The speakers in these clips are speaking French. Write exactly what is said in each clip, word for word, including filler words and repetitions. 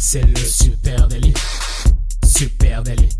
C'est le super délit. Super délit.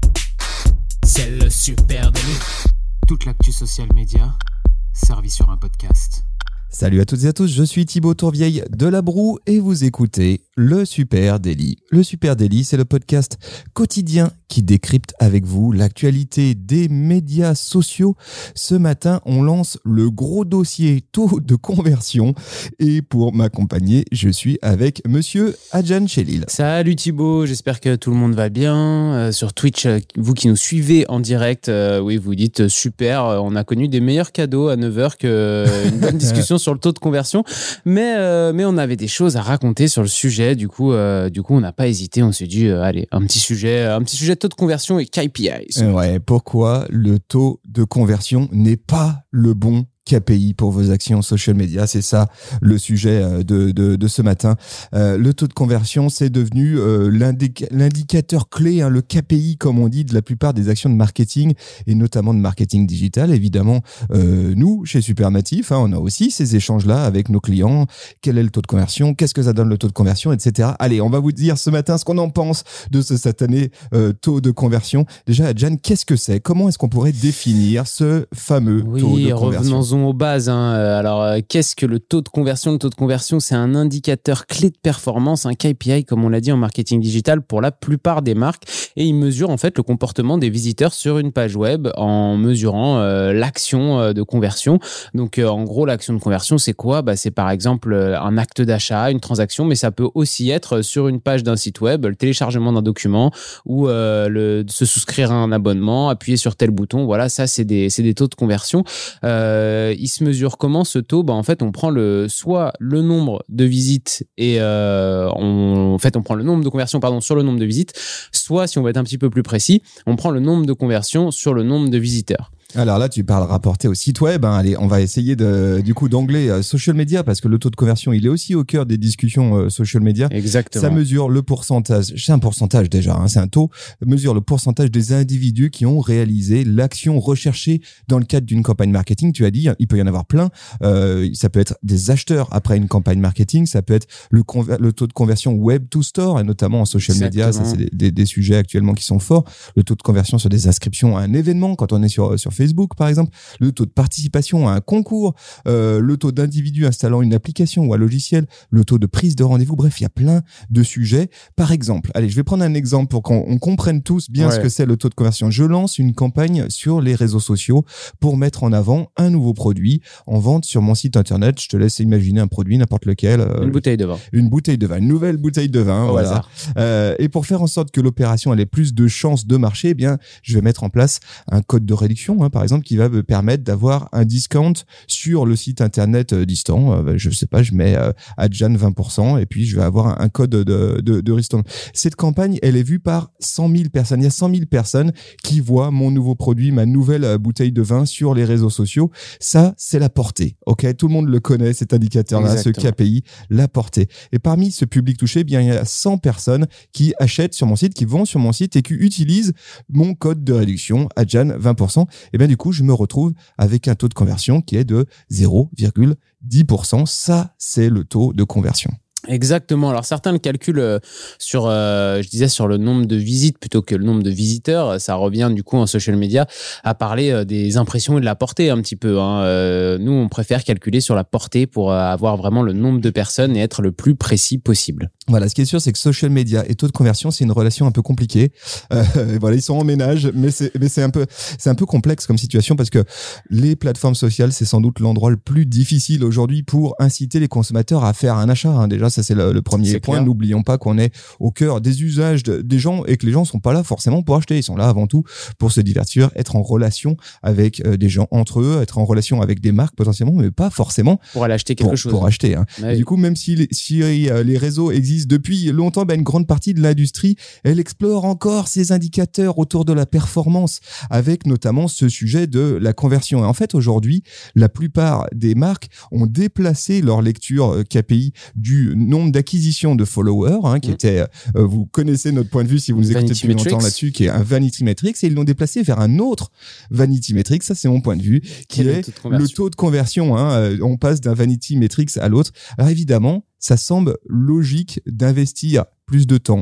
C'est le super délit. Toute l'actu social média servie sur un podcast. Salut à toutes et à tous, je suis Thibaut Tourvieille de La Broue et vous écoutez le Super Daily. Le Super Daily, c'est le podcast quotidien qui décrypte avec vous l'actualité des médias sociaux. Ce matin, on lance le gros dossier taux de conversion et pour m'accompagner, je suis avec monsieur Adjan Chelil. Salut Thibaut, j'espère que tout le monde va bien. Euh, sur Twitch, vous qui nous suivez en direct, euh, oui, vous dites euh, super, euh, on a connu des meilleurs cadeaux à neuf heures qu'une euh, bonne discussion sur le taux de conversion, mais, euh, mais on avait des choses à raconter sur le sujet, du coup, euh, du coup on n'a pas hésité, on s'est dit, euh, allez, un petit sujet, un petit sujet de taux de conversion et K P Is. Ouais, pourquoi le taux de conversion n'est pas le bon K P I pour vos actions social media, c'est ça le sujet de, de, de ce matin. Euh, le taux de conversion, c'est devenu euh, l'indic- l'indicateur clé, hein, le K P I comme on dit, de la plupart des actions de marketing et notamment de marketing digital. Évidemment, euh, nous, chez Supernatif, hein, on a aussi ces échanges-là avec nos clients. Quel est le taux de conversion? Qu'est-ce que ça donne le taux de conversion, et cetera. Allez, on va vous dire ce matin ce qu'on en pense de ce satané euh, taux de conversion. Déjà, Adjan, qu'est-ce que c'est? Comment est-ce qu'on pourrait définir ce fameux oui, taux de conversion? Revenons aux bases. Hein. Alors, euh, qu'est-ce que le taux de conversion? Le taux de conversion, c'est un indicateur clé de performance, un K P I, comme on l'a dit en marketing digital, pour la plupart des marques. Et il mesure en fait le comportement des visiteurs sur une page web en mesurant euh, l'action euh, de conversion. Donc, euh, en gros, l'action de conversion, c'est quoi? Bah, c'est par exemple euh, un acte d'achat, une transaction, mais ça peut aussi être sur une page d'un site web, le téléchargement d'un document ou euh, le, se souscrire à un abonnement, appuyer sur tel bouton. Voilà, ça, c'est des, c'est des taux de conversion. Euh, il se mesure comment ce taux? Bah, en fait, on prend le, soit le nombre de visites et euh, on, en fait, on prend le nombre de conversions pardon, sur le nombre de visites, soit, si on veut être un petit peu plus précis, on prend le nombre de conversions sur le nombre de visiteurs. Alors là, tu parles rapporté au site web. Hein. Allez, on va essayer de, du coup d'angler euh, social media parce que le taux de conversion, il est aussi au cœur des discussions euh, social media. Exactement. Ça mesure le pourcentage. C'est un pourcentage déjà. Hein, c'est un taux. Mesure le pourcentage des individus qui ont réalisé l'action recherchée dans le cadre d'une campagne marketing. Tu as dit, il peut y en avoir plein. Euh, ça peut être des acheteurs après une campagne marketing. Ça peut être le, conver- le taux de conversion web to store et notamment en social Exactement. media. Ça, c'est des, des, des sujets actuellement qui sont forts. Le taux de conversion sur des inscriptions à un événement quand on est sur sur Facebook par exemple, le taux de participation à un concours, euh, le taux d'individus installant une application ou un logiciel, le taux de prise de rendez-vous, bref, il y a plein de sujets. Par exemple, allez, je vais prendre un exemple pour qu'on on comprenne tous bien ouais. ce que c'est le taux de conversion. Je lance une campagne sur les réseaux sociaux pour mettre en avant un nouveau produit en vente sur mon site internet. Je te laisse imaginer un produit, n'importe lequel. Euh, une bouteille de vin. Une bouteille de vin, une nouvelle bouteille de vin, Au voilà. Euh, et pour faire en sorte que l'opération ait plus de chances de marcher, eh bien, je vais mettre en place un code de réduction, hein, par exemple, qui va me permettre d'avoir un discount sur le site internet euh, distant. Euh, je sais pas, je mets euh, Adjan vingt pour cent et puis je vais avoir un, un code de, de, de ristourne. Cette campagne, elle est vue par cent mille personnes. Il y a cent mille personnes qui voient mon nouveau produit, ma nouvelle euh, bouteille de vin sur les réseaux sociaux. Ça, c'est la portée. Ok, tout le monde le connaît, cet indicateur-là, Exactement. Ce K P I, la portée. Et parmi ce public touché, eh bien, il y a cent personnes qui achètent sur mon site, qui vont sur mon site et qui utilisent mon code de réduction, Adjan vingt pour cent. Et bien, du coup, je me retrouve avec un taux de conversion qui est de zéro virgule dix pour cent. Ça, c'est le taux de conversion. Exactement. Alors certains le calculent sur, euh, je disais sur le nombre de visites plutôt que le nombre de visiteurs. Ça revient du coup en social media à parler des impressions et de la portée un petit peu. Hein. Euh, nous, on préfère calculer sur la portée pour avoir vraiment le nombre de personnes et être le plus précis possible. Voilà, ce qui est sûr, c'est que social media et taux de conversion, c'est une relation un peu compliquée. Euh, voilà, ils sont en ménage, mais c'est, mais c'est un peu, c'est un peu complexe comme situation parce que les plateformes sociales, c'est sans doute l'endroit le plus difficile aujourd'hui pour inciter les consommateurs à faire un achat. Hein. Déjà, ça c'est le, le premier c'est point. Clair. N'oublions pas qu'on est au cœur des usages de, des gens et que les gens sont pas là forcément pour acheter. Ils sont là avant tout pour se divertir, être en relation avec euh, des gens entre eux, être en relation avec des marques potentiellement, mais pas forcément pour aller acheter quelque pour, chose. Pour acheter. Hein. Ouais. Du coup, même si les, si euh, les réseaux existent depuis longtemps, ben, une grande partie de l'industrie, elle explore encore ces indicateurs autour de la performance, avec notamment ce sujet de la conversion. Et en fait, aujourd'hui, la plupart des marques ont déplacé leur lecture K P I du nombre d'acquisitions de followers, hein, qui mmh. était, euh, vous connaissez notre point de vue si vous nous écoutez depuis Metrics. longtemps là-dessus, qui est un Vanity Metrics, et ils l'ont déplacé vers un autre Vanity Metrics, ça c'est mon point de vue, qui est, est le taux de conversion. Hein, on passe d'un Vanity Metrics à l'autre. Alors évidemment, ça semble logique d'investir plus de temps,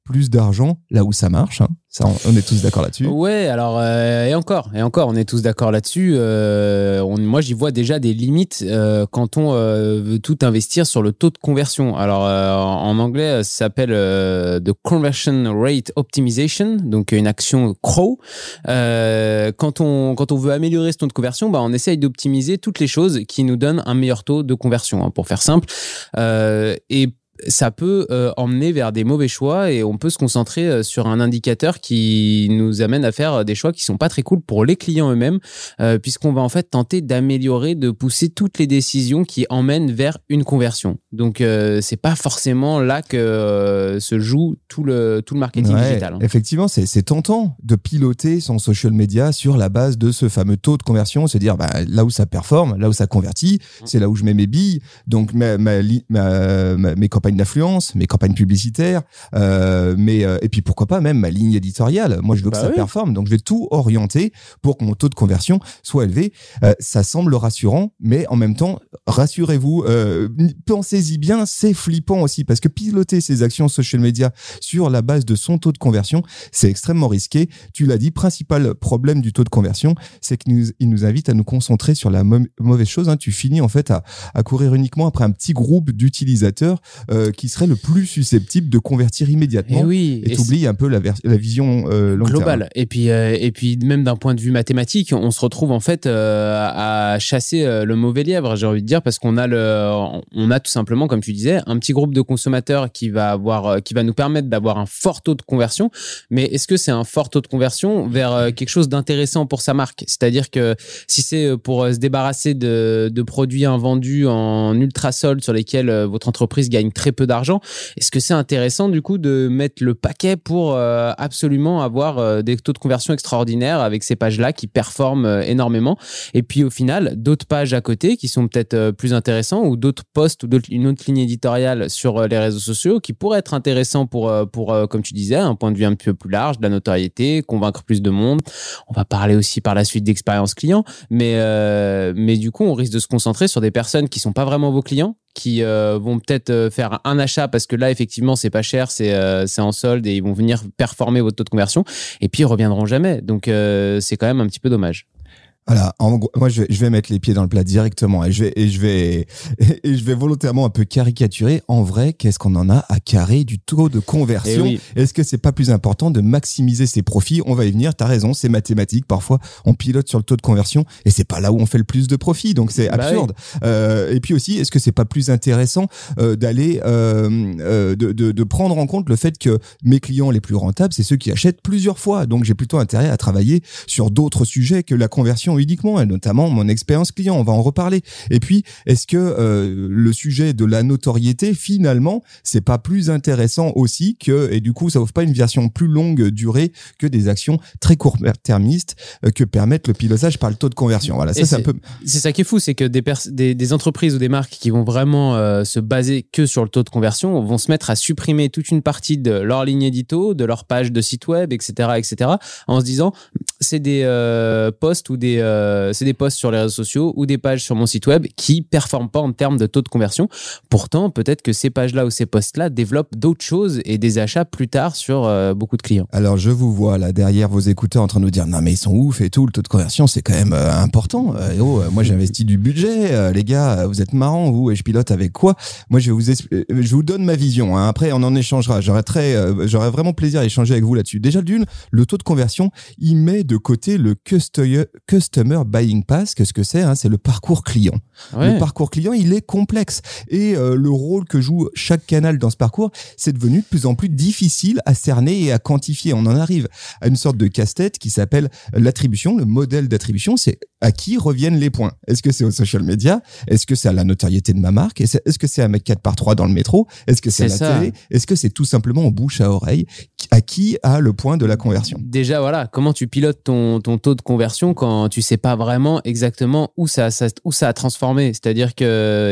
plus d'argent là où ça marche. Hein. Ça, on, on est tous d'accord là-dessus. Ouais, alors euh, et encore, et encore, on est tous d'accord là-dessus. Euh, on, moi, j'y vois déjà des limites euh, quand on euh, veut tout investir sur le taux de conversion. Alors, euh, en anglais, ça s'appelle euh, the conversion rate optimization, donc une action C R O. Euh, quand on quand on veut améliorer ce taux de conversion, bah, on essaye d'optimiser toutes les choses qui nous donnent un meilleur taux de conversion, hein, pour faire simple. Euh, et ça peut euh, emmener vers des mauvais choix et on peut se concentrer euh, sur un indicateur qui nous amène à faire des choix qui sont pas très cool pour les clients eux-mêmes, euh, puisqu'on va en fait tenter d'améliorer, de pousser toutes les décisions qui emmènent vers une conversion. Donc euh, c'est pas forcément là que euh, se joue tout le tout le marketing ouais, digital. Hein. Effectivement, c'est c'est tentant de piloter son social media sur la base de ce fameux taux de conversion, se dire bah, là où ça performe, là où ça convertit, c'est là où je mets mes billes. Donc ma ma, ma, ma mes campagnes d'influence, mes campagnes publicitaires, euh, mais euh, et puis pourquoi pas même ma ligne éditoriale. Moi, je veux bah que ça oui. performe, donc je vais tout orienter pour que mon taux de conversion soit élevé. Euh, ça semble rassurant, mais en même temps, rassurez-vous, euh, pensez-y bien, c'est flippant aussi parce que piloter ses actions social media sur la base de son taux de conversion, c'est extrêmement risqué. Tu l'as dit, principal problème du taux de conversion, c'est qu'il nous, il nous invite à nous concentrer sur la mo- mauvaise chose. Hein. Tu finis en fait à, à courir uniquement après un petit groupe d'utilisateurs euh, qui serait le plus susceptible de convertir immédiatement. Et oui, et t'oublies un peu la, vers- la vision euh, long globale. terme. Et puis, euh, et puis même d'un point de vue mathématique, on se retrouve en fait euh, à chasser euh, le mauvais lièvre, j'ai envie de dire, parce qu'on a le, on a tout simplement, comme tu disais, un petit groupe de consommateurs qui va avoir, qui va nous permettre d'avoir un fort taux de conversion. Mais est-ce que c'est un fort taux de conversion vers euh, quelque chose d'intéressant pour sa marque ? C'est-à-dire que si c'est pour euh, se débarrasser de, de produits invendus en ultra solde sur lesquels euh, votre entreprise gagne très peu d'argent, est-ce que c'est intéressant du coup de mettre le paquet pour euh, absolument avoir euh, des taux de conversion extraordinaires avec ces pages-là qui performent euh, énormément, et puis au final d'autres pages à côté qui sont peut-être euh, plus intéressants, ou d'autres posts ou d'autres, une autre ligne éditoriale sur euh, les réseaux sociaux qui pourraient être intéressants pour, euh, pour euh, comme tu disais, un point de vue un peu plus large, de la notoriété, convaincre plus de monde. On va parler aussi par la suite d'expérience client, mais, euh, mais du coup on risque de se concentrer sur des personnes qui sont pas vraiment vos clients, qui euh, vont peut-être euh, faire un achat parce que là effectivement c'est pas cher, c'est euh, c'est en solde et ils vont venir performer votre taux de conversion, et puis ils reviendront jamais. Donc euh, c'est quand même un petit peu dommage. Voilà, en gros, moi je vais, je vais mettre les pieds dans le plat directement et je vais et je vais et je vais volontairement un peu caricaturer. En vrai, qu'est-ce qu'on en a à carrer du taux de conversion ? Oui. Est-ce que c'est pas plus important de maximiser ses profits ? On va y venir. T'as raison, c'est mathématique. Parfois, on pilote sur le taux de conversion et c'est pas là où on fait le plus de profit. Donc c'est absurde. Bah oui. euh, et puis aussi, est-ce que c'est pas plus intéressant euh, d'aller euh, euh, de, de de prendre en compte le fait que mes clients les plus rentables, c'est ceux qui achètent plusieurs fois. Donc j'ai plutôt intérêt à travailler sur d'autres sujets que la conversion uniquement, et notamment mon expérience client, on va en reparler. Et puis, est-ce que euh, le sujet de la notoriété, finalement, c'est pas plus intéressant aussi que, et du coup, ça offre pas une version plus longue durée que des actions très court-termistes euh, que permettent le pilotage par le taux de conversion. Voilà, ça, c'est, c'est un peu... C'est ça qui est fou, c'est que des, pers- des, des entreprises ou des marques qui vont vraiment euh, se baser que sur le taux de conversion vont se mettre à supprimer toute une partie de leur ligne édito, de leur page de site web, et cetera, et cetera, en se disant, c'est des euh, posts ou des Euh, c'est des posts sur les réseaux sociaux ou des pages sur mon site web qui performent pas en termes de taux de conversion. Pourtant, peut-être que ces pages-là ou ces posts-là développent d'autres choses et des achats plus tard sur euh, beaucoup de clients. Alors, je vous vois là derrière vos écouteurs en train de nous dire non mais ils sont ouf et tout, le taux de conversion c'est quand même euh, important. Euh, oh, euh, moi j'ai investi du budget, euh, les gars, euh, vous êtes marrants vous, et je pilote avec quoi ? Moi je vais vous expl- je vous donne ma vision. Hein. Après on en échangera. J'aurais très, euh, j'aurais vraiment plaisir à échanger avec vous là-dessus. Déjà d'une, le taux de conversion, il met de côté le customer customer buying path. Qu'est-ce que c'est, hein ? C'est le parcours client. Ouais. Le parcours client, il est complexe. Et euh, le rôle que joue chaque canal dans ce parcours, c'est devenu de plus en plus difficile à cerner et à quantifier. On en arrive à une sorte de casse-tête qui s'appelle l'attribution. Le modèle d'attribution, c'est à qui reviennent les points. Est-ce que c'est aux social media ? Est-ce que c'est à la notoriété de ma marque ? Est-ce que c'est à mettre quatre par trois dans le métro ? Est-ce que c'est, c'est à la ça. télé ? Est-ce que c'est tout simplement au bouche à oreille ? À qui a le point de la conversion ? Déjà, voilà, comment tu pilotes ton, ton taux de conversion quand tu sais pas vraiment exactement où ça, ça, où ça a transformé ? C'est-à-dire que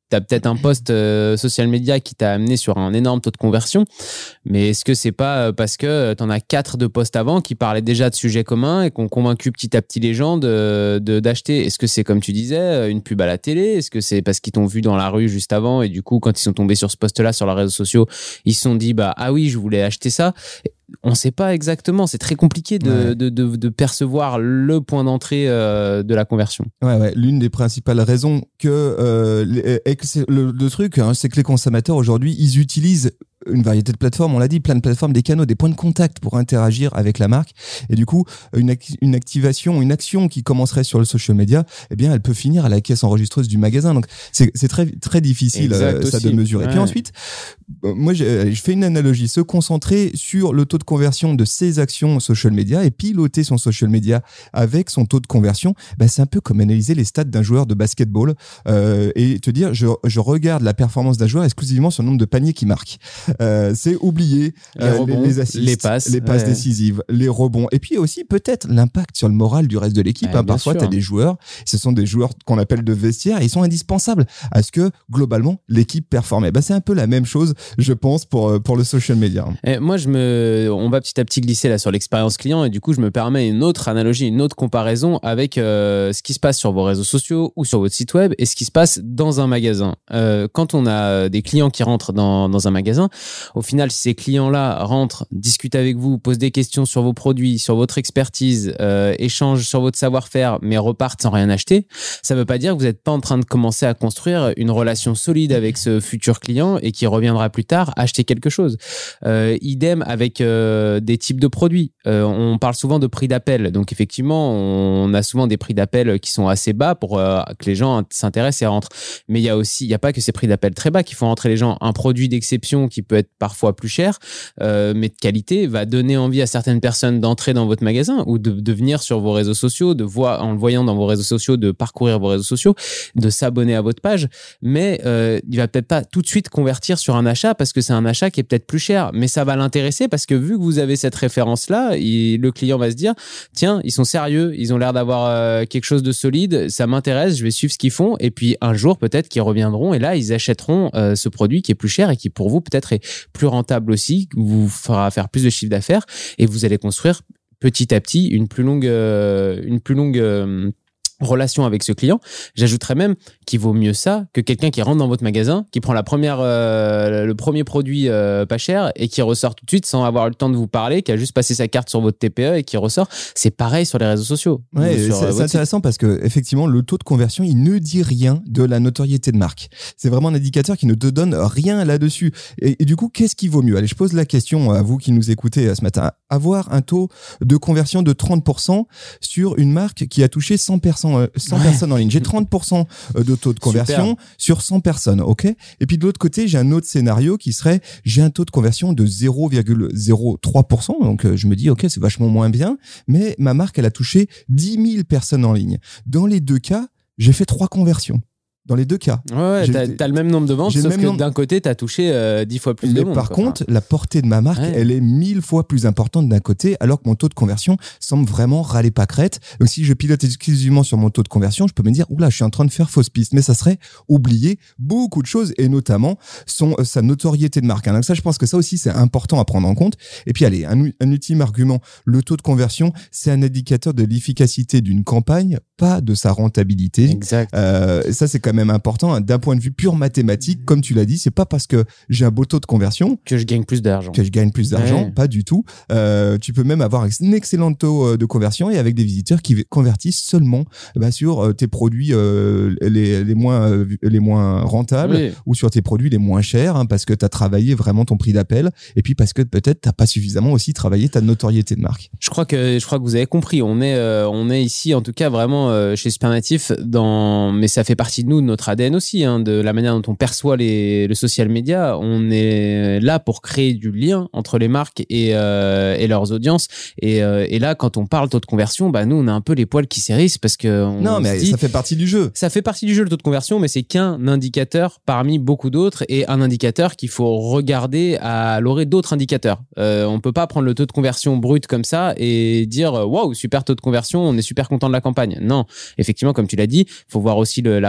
t'as peut-être un post euh, social media qui t'a amené sur un énorme taux de conversion, mais est-ce que c'est pas parce que t'en as quatre de posts avant qui parlaient déjà de sujets communs et qui ont convaincu petit à petit les gens de, de, d'acheter? Est-ce que c'est, comme tu disais, une pub à la télé? Est-ce que c'est parce qu'ils t'ont vu dans la rue juste avant et du coup, quand ils sont tombés sur ce post-là sur leurs réseaux sociaux, ils se sont dit, bah, ah oui, je voulais acheter ça? On ne sait pas exactement. C'est très compliqué de, ouais. de, de, de percevoir le point d'entrée euh, de la conversion. Ouais, ouais. L'une des principales raisons que, euh, le, le truc, hein, c'est que les consommateurs aujourd'hui, ils utilisent une variété de plateformes, on l'a dit, plein de plateformes, des canaux, des points de contact pour interagir avec la marque. Et du coup, une, ac- une activation, une action qui commencerait sur le social media, eh bien, elle peut finir à la caisse enregistreuse du magasin. Donc, c'est, c'est très, très difficile, euh, ça, de mesurer. Ouais. Puis ensuite, euh, moi, je fais une analogie. Se concentrer sur le taux de conversion de ses actions social media et piloter son social media avec son taux de conversion, bah, c'est un peu comme analyser les stats d'un joueur de basketball euh, et te dire, je, je regarde la performance d'un joueur exclusivement sur le nombre de paniers qu'il marque. Euh, c'est oublier les, euh, rebonds, les, les assists, les passes, les passes ouais. décisives, les rebonds, et puis aussi peut-être l'impact sur le moral du reste de l'équipe. Ouais, hein. Parfois, tu as des joueurs, ce sont des joueurs qu'on appelle de vestiaire, et ils sont indispensables à ce que globalement l'équipe performe. Ben, c'est un peu la même chose, je pense, pour pour le social media. Et moi, je me, on va petit à petit glisser là sur l'expérience client, et du coup, je me permets une autre analogie, une autre comparaison avec euh, ce qui se passe sur vos réseaux sociaux ou sur votre site web et ce qui se passe dans un magasin. Euh, quand on a des clients qui rentrent dans dans un magasin, au final, si ces clients-là rentrent, discutent avec vous, posent des questions sur vos produits, sur votre expertise, euh, échangent sur votre savoir-faire, mais repartent sans rien acheter, ça ne veut pas dire que vous n'êtes pas en train de commencer à construire une relation solide avec ce futur client et qui reviendra plus tard acheter quelque chose. Euh, idem avec euh, des types de produits. Euh, on parle souvent de prix d'appel. Donc effectivement, on a souvent des prix d'appel qui sont assez bas pour euh, que les gens s'intéressent et rentrent. Mais il y a aussi, il n'y a pas que ces prix d'appel très bas qui font rentrer les gens. Un produit d'exception qui peut être parfois plus cher, euh, mais de qualité, va donner envie à certaines personnes d'entrer dans votre magasin ou de, de venir sur vos réseaux sociaux, de voir, en le voyant dans vos réseaux sociaux, de parcourir vos réseaux sociaux, de s'abonner à votre page. Mais euh, il va peut-être pas tout de suite convertir sur un achat parce que c'est un achat qui est peut-être plus cher, mais ça va l'intéresser parce que vu que vous avez cette référence-là, il, le client va se dire, tiens, ils sont sérieux, ils ont l'air d'avoir euh, quelque chose de solide, ça m'intéresse, je vais suivre ce qu'ils font, et puis un jour peut-être qu'ils reviendront et là ils achèteront euh, ce produit qui est plus cher et qui pour vous peut-être est plus rentable aussi, vous fera faire plus de chiffre d'affaires et vous allez construire petit à petit une plus longue, euh, une plus longue euh, relation avec ce client. J'ajouterais même qu'il vaut mieux ça que quelqu'un qui rentre dans votre magasin, qui prend la première, euh, le premier produit euh, pas cher et qui ressort tout de suite sans avoir le temps de vous parler, qui a juste passé sa carte sur votre T P E et qui ressort. C'est pareil sur les réseaux sociaux. Ouais, sur, c'est, euh, c'est intéressant site. Parce que effectivement, le taux de conversion, il ne dit rien de la notoriété de marque. C'est vraiment un indicateur qui ne te donne rien là-dessus. Et, et du coup, qu'est-ce qui vaut mieux? Allez, je pose la question à vous qui nous écoutez ce matin. Avoir un taux de conversion de trente pour cent sur une marque qui a touché cent personnes, cent ouais. personnes en ligne. J'ai trente pour cent de taux de conversion Super. Sur cent personnes, ok? Et puis de l'autre côté, j'ai un autre scénario qui serait, j'ai un taux de conversion de zéro virgule zéro trois pour cent. Donc je me dis, ok, c'est vachement moins bien, mais ma marque, elle a touché dix mille personnes en ligne. Dans les deux cas, j'ai fait trois conversions. Dans les deux cas. Ouais, ouais t'as, t'as le même nombre de ventes, sauf que nombre... d'un côté, t'as touché euh, dix fois plus mais de monde. Par quoi. contre, la portée de ma marque, ouais. elle est mille fois plus importante d'un côté, alors que mon taux de conversion semble vraiment râler pas crête. Donc, si je pilote exclusivement sur mon taux de conversion, je peux me dire, oula, je suis en train de faire fausse piste. Mais ça serait oublier beaucoup de choses, et notamment son, sa notoriété de marque. Donc ça, je pense que ça aussi, c'est important à prendre en compte. Et puis, allez, un, un ultime argument. Le taux de conversion, c'est un indicateur de l'efficacité d'une campagne, pas de sa rentabilité. Exact. Euh, ça, c'est quand même important. Hein. D'un point de vue pure mathématique, comme tu l'as dit, c'est pas parce que j'ai un beau taux de conversion que je gagne plus d'argent. Que je gagne plus d'argent, ouais. Pas du tout. Euh, tu peux même avoir un excellent taux de conversion et avec des visiteurs qui convertissent seulement bah, sur tes produits euh, les, les moins euh, les moins rentables oui. ou sur tes produits les moins chers, hein, parce que tu as travaillé vraiment ton prix d'appel et puis parce que peut-être t'as pas suffisamment aussi travaillé ta notoriété de marque. Je crois que je crois que vous avez compris. On est euh, on est ici en tout cas vraiment euh, chez Supernatif dans, mais ça fait partie de nous, de notre A D N aussi, hein, de la manière dont on perçoit les, le social media. On est là pour créer du lien entre les marques et, euh, et leurs audiences. Et, euh, et là, quand on parle taux de conversion, bah nous, on a un peu les poils qui s'hérissent parce que on non, mais se dit, ça fait partie du jeu. Ça fait partie du jeu le taux de conversion, mais c'est qu'un indicateur parmi beaucoup d'autres et un indicateur qu'il faut regarder à l'orée d'autres indicateurs. Euh, on peut pas prendre le taux de conversion brut comme ça et dire waouh, super taux de conversion, on est super content de la campagne. Non, effectivement, comme tu l'as dit, il faut voir aussi le, la portée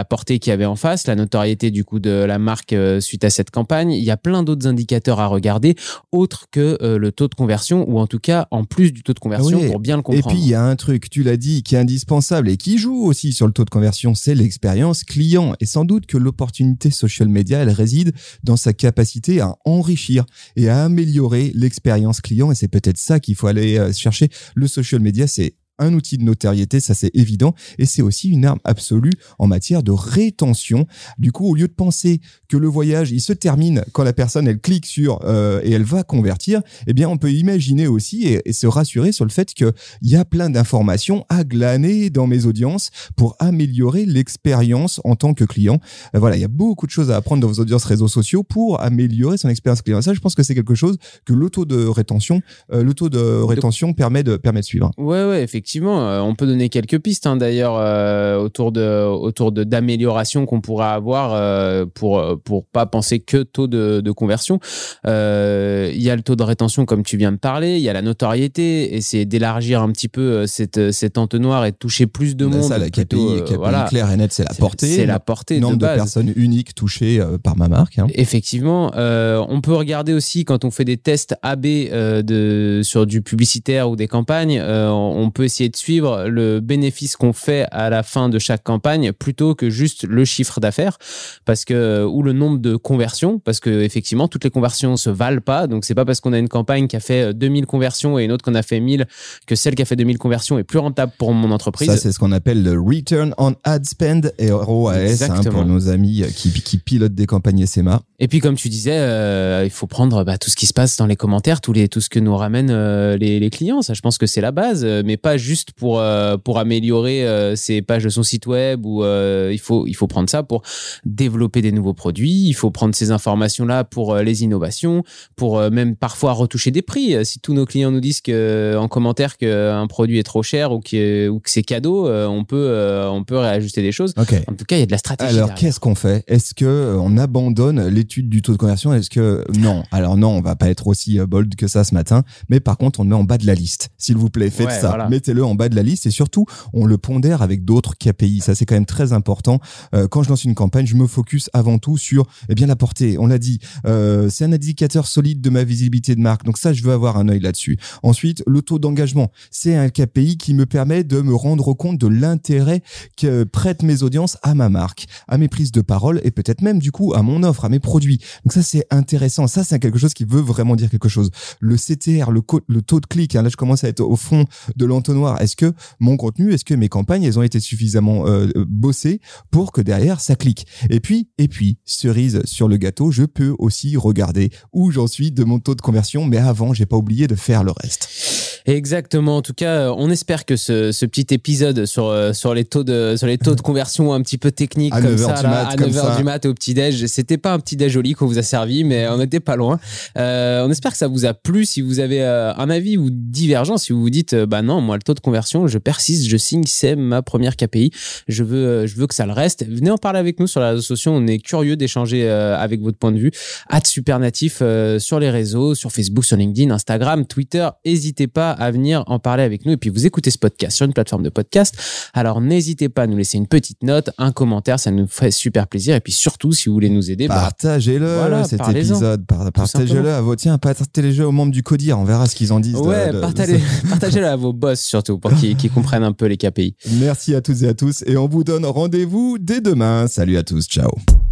qu'il y avait en face, la notoriété du coup de la marque euh, suite à cette campagne. Il y a plein d'autres indicateurs à regarder, autres que euh, le taux de conversion, ou en tout cas en plus du taux de conversion, oui, pour bien le comprendre. Et puis il y a un truc, tu l'as dit, qui est indispensable et qui joue aussi sur le taux de conversion, c'est l'expérience client. Et sans doute que l'opportunité social media, elle réside dans sa capacité à enrichir et à améliorer l'expérience client. Et c'est peut-être ça qu'il faut aller euh, chercher. Le social media, c'est un outil de notoriété, ça c'est évident, et c'est aussi une arme absolue en matière de rétention. Du coup, au lieu de penser que le voyage, il se termine quand la personne, elle clique sur euh, et elle va convertir, eh bien, on peut imaginer aussi et, et se rassurer sur le fait qu'il y a plein d'informations à glaner dans mes audiences pour améliorer l'expérience en tant que client. Euh, voilà, il y a beaucoup de choses à apprendre dans vos audiences réseaux sociaux pour améliorer son expérience client. Ça, je pense que c'est quelque chose que le taux de rétention, euh, le taux de rétention permet de permet de suivre. Ouais, ouais, effectivement. Effectivement, euh, on peut donner quelques pistes hein, d'ailleurs euh, autour de autour de d'amélioration qu'on pourrait avoir euh, pour pour pas penser que taux de, de conversion. Euh, il y a le taux de rétention comme tu viens de parler, il y a la notoriété, essayer d'élargir un petit peu cette cet entonnoir et de toucher plus de ben monde. Ça, la K P I, plutôt, euh, K P I voilà. claire et nette, c'est la portée. C'est la portée nombre de base. de personnes uniques touchées euh, par ma marque. Hein. Effectivement, euh, on peut regarder aussi quand on fait des tests A B euh, de sur du publicitaire ou des campagnes, euh, on peut essayer de suivre le bénéfice qu'on fait à la fin de chaque campagne plutôt que juste le chiffre d'affaires parce que ou le nombre de conversions parce que effectivement toutes les conversions se valent pas, donc c'est pas parce qu'on a une campagne qui a fait deux mille conversions et une autre qu'on a fait mille que celle qui a fait deux mille conversions est plus rentable pour mon entreprise. Ça c'est ce qu'on appelle le return on ad spend et R O A S hein, pour nos amis qui, qui pilotent des campagnes S M A. Et puis comme tu disais, euh, il faut prendre bah, tout ce qui se passe dans les commentaires, tous les tout ce que nous ramènent euh, les, les clients. Ça, je pense que c'est la base, mais pas juste pour euh, pour améliorer euh, ses pages de son site web ou euh, il faut il faut prendre ça pour développer des nouveaux produits. Il faut prendre ces informations là pour euh, les innovations, pour euh, même parfois retoucher des prix. Si tous nos clients nous disent que en commentaire qu'un produit est trop cher ou que ou que c'est cadeau, euh, on peut euh, on peut réajuster des choses. Okay. En tout cas, il y a de la stratégie. Alors derrière. qu'est-ce qu'on fait? Est-ce que euh, on abandonne l'étude du taux de conversion? Est-ce que non? Alors non, on va pas être aussi bold que ça ce matin, mais par contre on le met en bas de la liste. S'il vous plaît, faites ouais, ça. Voilà. Mettez-le en bas de la liste et surtout on le pondère avec d'autres K P I. Ça c'est quand même très important. Euh, quand je lance une campagne, je me focus avant tout sur eh bien la portée. On l'a dit, euh, c'est un indicateur solide de ma visibilité de marque. Donc ça, je veux avoir un œil là-dessus. Ensuite, le taux d'engagement, c'est un K P I qui me permet de me rendre compte de l'intérêt que prêtent mes audiences à ma marque, à mes prises de parole et peut-être même du coup à mon offre, à mes produits. Donc ça c'est intéressant. Ça c'est quelque chose qui veut vraiment dire quelque chose. Le C T R, le, co- le taux de clic. Hein, là je commence à être au fond de l'entonnoir. Est-ce que mon contenu, est-ce que mes campagnes, elles ont été suffisamment euh, bossées pour que derrière ça clique. Et puis, et puis, cerise sur le gâteau, je peux aussi regarder où j'en suis de mon taux de conversion, mais avant, j'ai pas oublié de faire le reste. Exactement. En tout cas, on espère que ce, ce petit épisode sur sur les taux de sur les taux de conversion un petit peu techniques à comme ça, du là, mat, à comme neuf heures ça. du mat au petit déj, c'était pas un petit déj au lit qu'on vous a servi, mais on n'était pas loin. Euh, on espère que ça vous a plu. Si vous avez euh, un avis ou divergent, si vous vous dites euh, bah non, moi le taux de conversion, je persiste, je signe, c'est ma première K P I. Je veux euh, je veux que ça le reste. Venez en parler avec nous sur les réseaux sociaux. On est curieux d'échanger euh, avec votre point de vue. Arobase supernatif euh, sur les réseaux, sur Facebook, sur LinkedIn, Instagram, Twitter. N'hésitez pas à venir en parler avec nous. Et puis vous écoutez ce podcast sur une plateforme de podcast. Alors n'hésitez pas à nous laisser une petite note, un commentaire, ça nous ferait super plaisir. Et puis surtout, si vous voulez nous aider, partagez-le bah, voilà, cet parlez-en. épisode, Par- partagez-le à vos tiens, partagez-le aux membres du Codir. On verra ce qu'ils en disent. Ouais, de, de, partagez, de partagez-le à vos boss surtout pour qu'ils, qu'ils comprennent un peu les K P I. Merci à toutes et à tous et on vous donne rendez-vous dès demain. Salut à tous, ciao.